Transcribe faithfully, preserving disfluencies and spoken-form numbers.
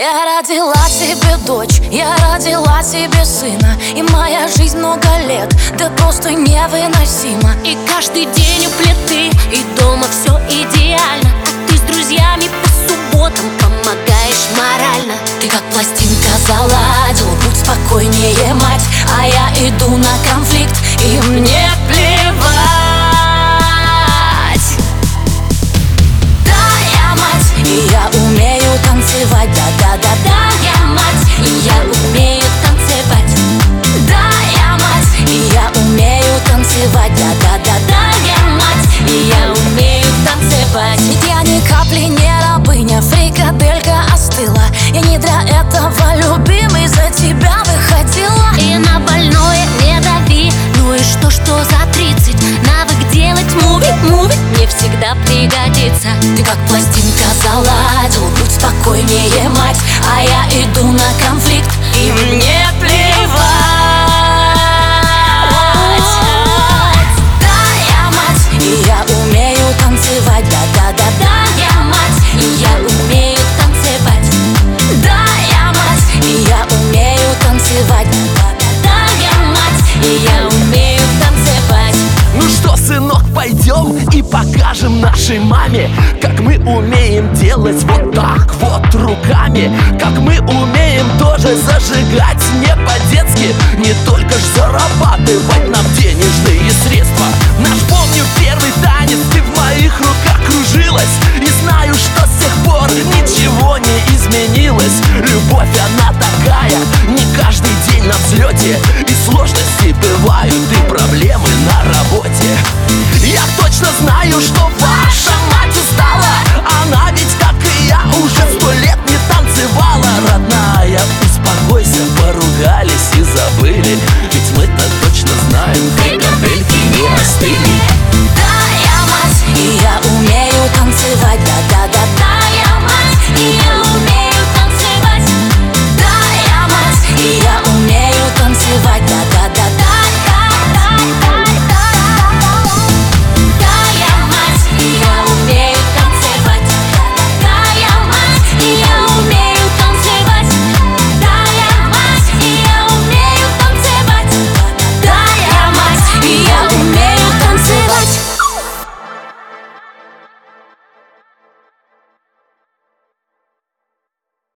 Я родила себе дочь, я родила себе сына, и моя жизнь много лет, да просто невыносима. И каждый день у плиты, и дома все идеально, а ты с друзьями по субботам помогаешь морально. Ты как пластинка заладил, будь спокойнее, мать, а я иду на конфликт, и мне плевать. Да, я мать, и я умею танцевать, да-да-да-да, я мать, и я умею танцевать. Да, я мать, и я умею танцевать, да-да-да-да, я мать, и я умею танцевать. Ведь я ни капли не рабыня, фрикаделька остыла. Я не для этого, любимый, за тебя выходила. И на больное не дави, ну и что, что за тридцать? Навык делать муви, муви мне всегда пригодится. Ты как пластинка заладил, будь спокойнее, мать, а я иду на конфликт, и мне плевать. Да, я мать, и я умею танцевать, да-да-да-да, я мать, и я умею танцевать. Да, я мать, и я умею танцевать, да-да-да-да, я мать, и я умею танцевать. Ну что, сынок, пойдем и покажем нашей маме, как мы умеем делать вот так вот руками, как мы умеем тоже зажигать не по-детски, не только ж зарабатывать нам денежные средства. Наш, помню, первый танец, ты в моих руках кружилась, и знаю, что с тех пор ничего не изменилось. Любовь, она такая, не каждый день на взлете,